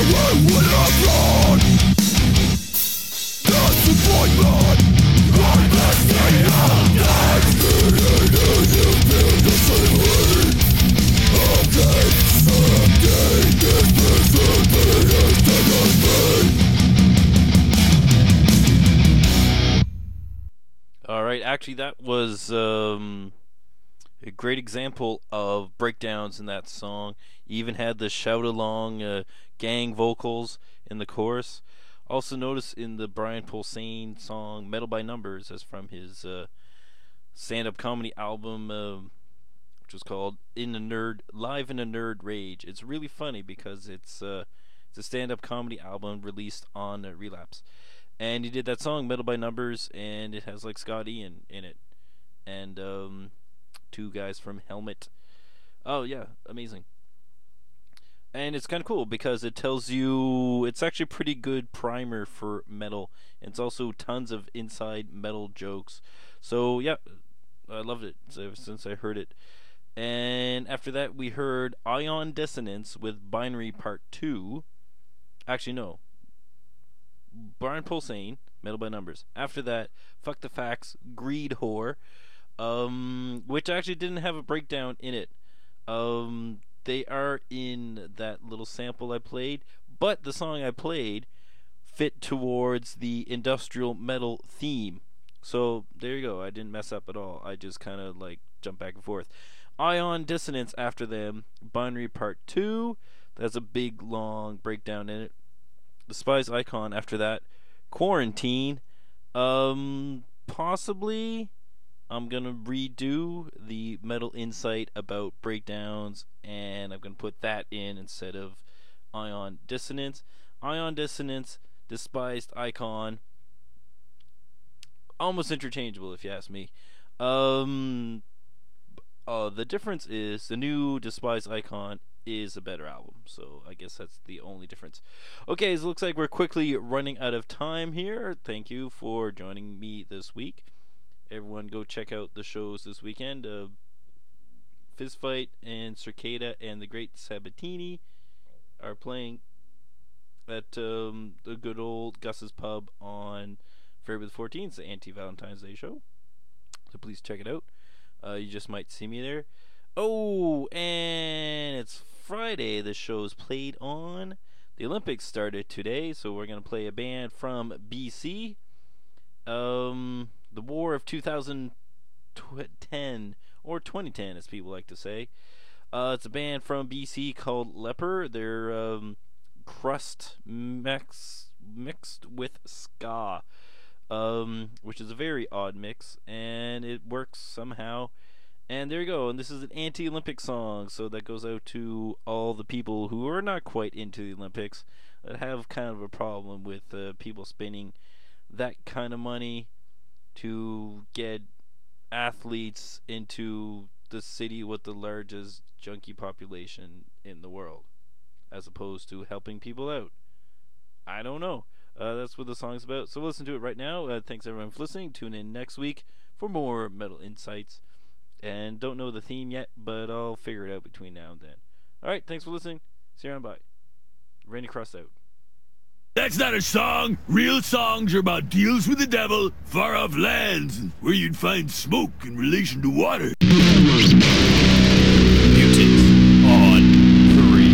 Alright, actually that was um, a great example of breakdowns in that song. Even had the shout-along uh, gang vocals in the chorus. Also notice in the Brian Posehn song Metal by Numbers, as from his uh, stand-up comedy album, uh, which was called In a Nerd Live in a Nerd Rage. It's really funny because it's uh, it's a stand-up comedy album released on uh, Relapse. And he did that song, Metal by Numbers, and it has like Scott Ian in it. And um, two guys from Helmet. Oh, yeah, amazing. And it's kind of cool because it tells you, it's actually a pretty good primer for metal. It's also tons of inside metal jokes. So, yeah, I loved it ever since I heard it. And after that, we heard Ion Dissonance with Binary Part two. Actually, no. Brian Posehn, Metal by Numbers. After that, Fuck the Facts, Greed Whore, um, which actually didn't have a breakdown in it. Um, they are in that little sample I played, but the song I played fit towards the industrial metal theme. So there you go. I didn't mess up at all. I just kind of like jumped back and forth. Ion Dissonance after them, Binary Part two. That's a big long breakdown in it. Despise Icon after that. Quarantine. Um, possibly I'm going to redo the Metal Insight about breakdowns, and I'm going to put that in instead of Ion Dissonance. Ion Dissonance, Despised Icon. Almost interchangeable if you ask me. Um, uh, the difference is the new Despised Icon is a better album, so I guess that's the only difference. Okay, so it looks like we're quickly running out of time here. Thank you for joining me this week. Everyone go check out the shows this weekend. Uh, Fistfight and Circada and the Great Sabatini are playing at um, the good old Gus's Pub on February the fourteenth, the anti-Valentine's Day show. So please check it out. Uh, you just might see me there. Oh, and it's Friday. The show's played on. The Olympics started today, so we're going to play a band from B C. Um, the War of two thousand ten, or twenty ten as people like to say. Uh, it's a band from B C called Leper. They're um, crust mix, mixed with ska, um, which is a very odd mix, and it works somehow. And there you go, and this is an anti-Olympic song, so that goes out to all the people who are not quite into the Olympics, that have kind of a problem with uh, people spending that kind of money to get athletes into the city with the largest junkie population in the world, as opposed to helping people out. I don't know. Uh, that's what the song's about, so listen to it right now. Uh, thanks everyone for listening. Tune in next week for more Metal Insights. And don't know the theme yet, but I'll figure it out between now and then. Alright, thanks for listening. See you around, bye. Randy Cross out. That's not a song. Real songs are about deals with the devil, far off lands, and where you'd find smoke in relation to water. Mutants on Parade.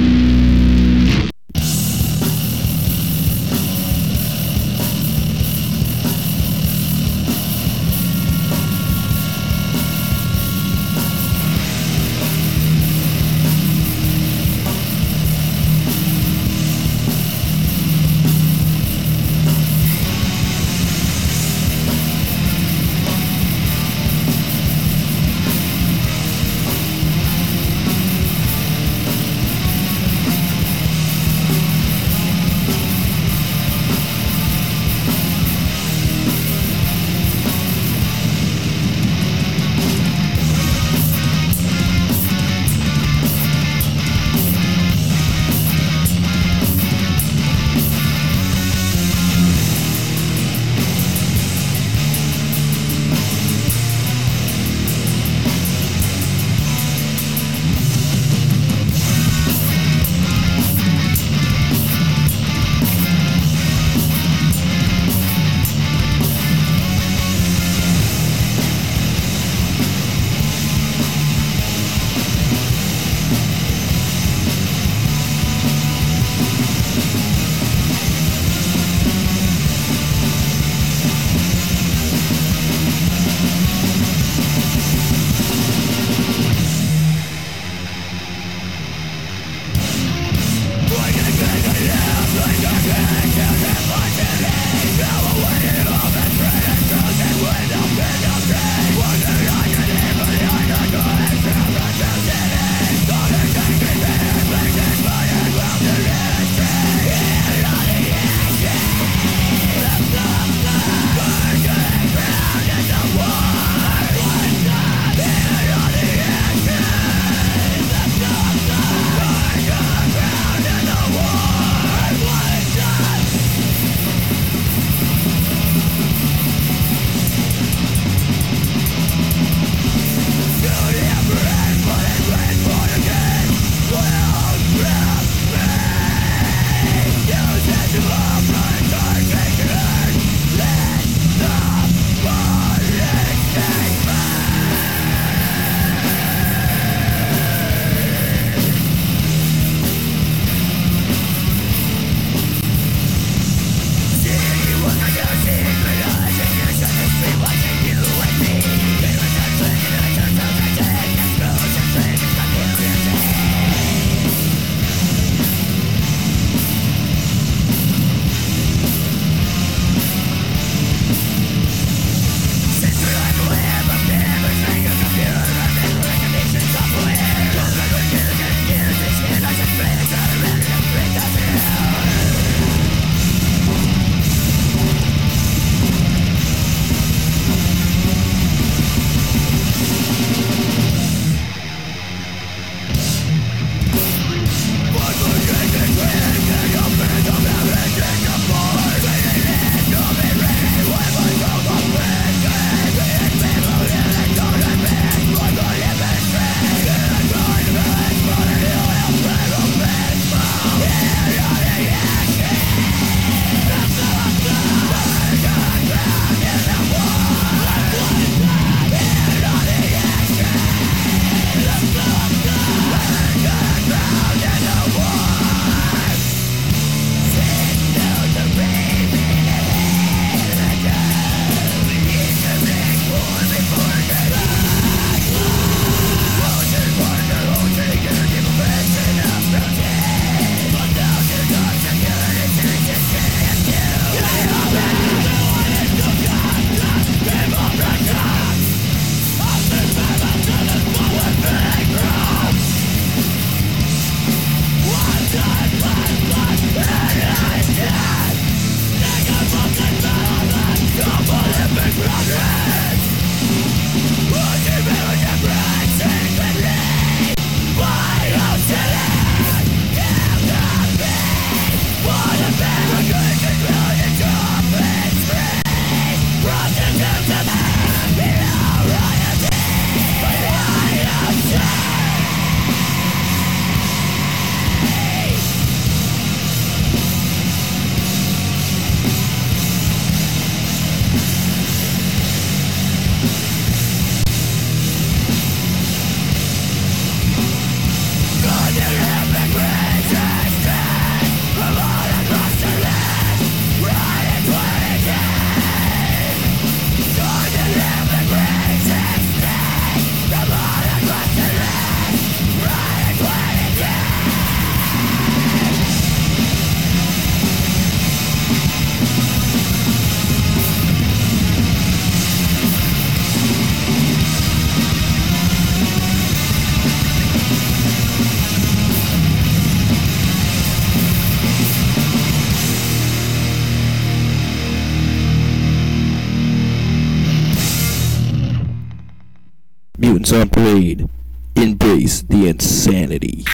Mutants on Parade. Embrace the insanity.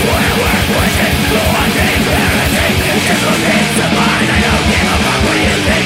Somebody I don't give a fuck what you think.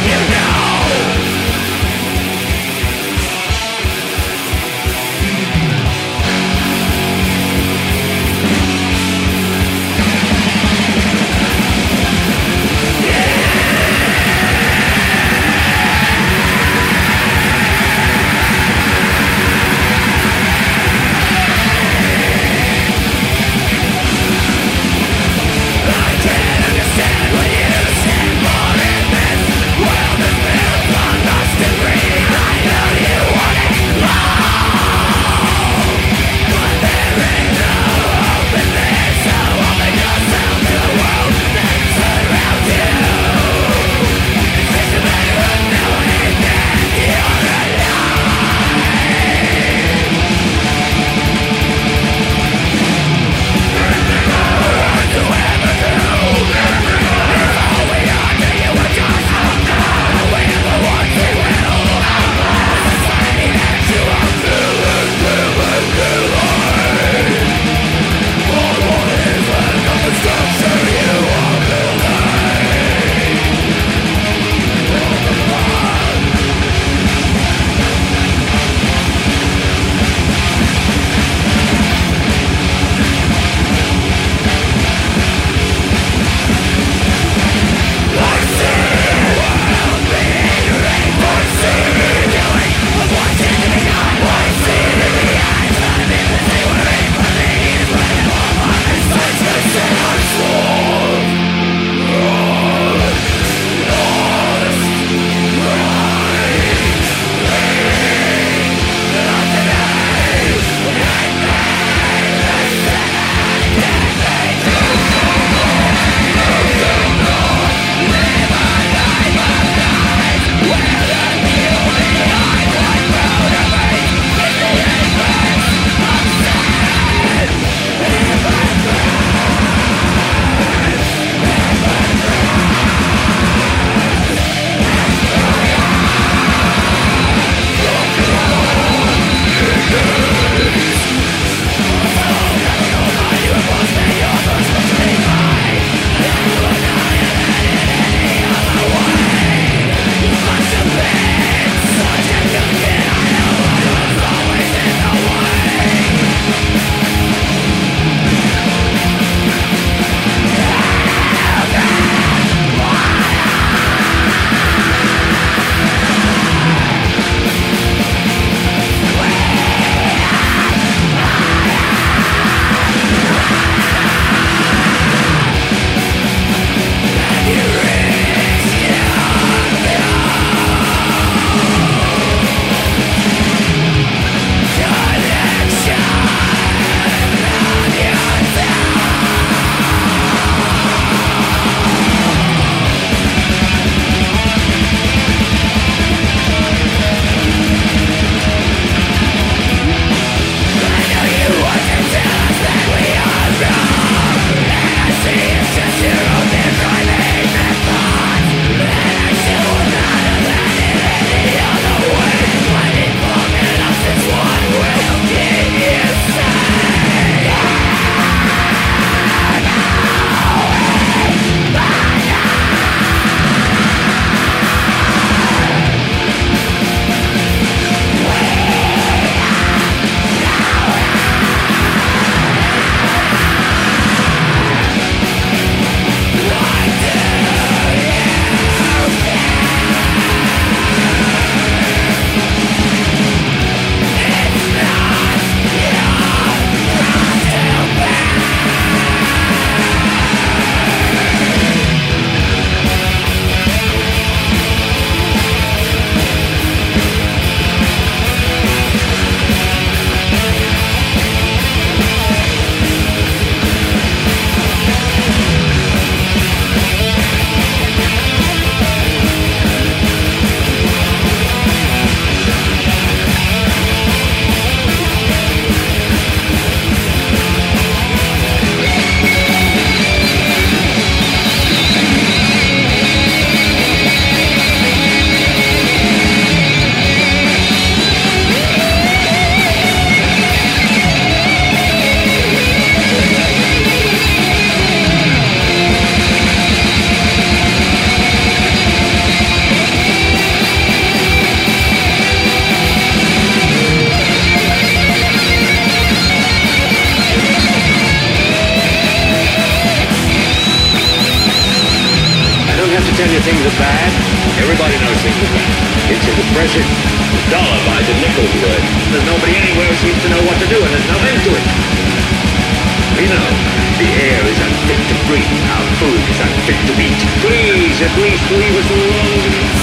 Everybody knows things are bad. It's a depression. The dollar buys a nickel's worth. There's nobody anywhere who seems to know what to do, and there's no end to it. We know the air is unfit to breathe. Our food is unfit to eat. Please, at least leave us alone.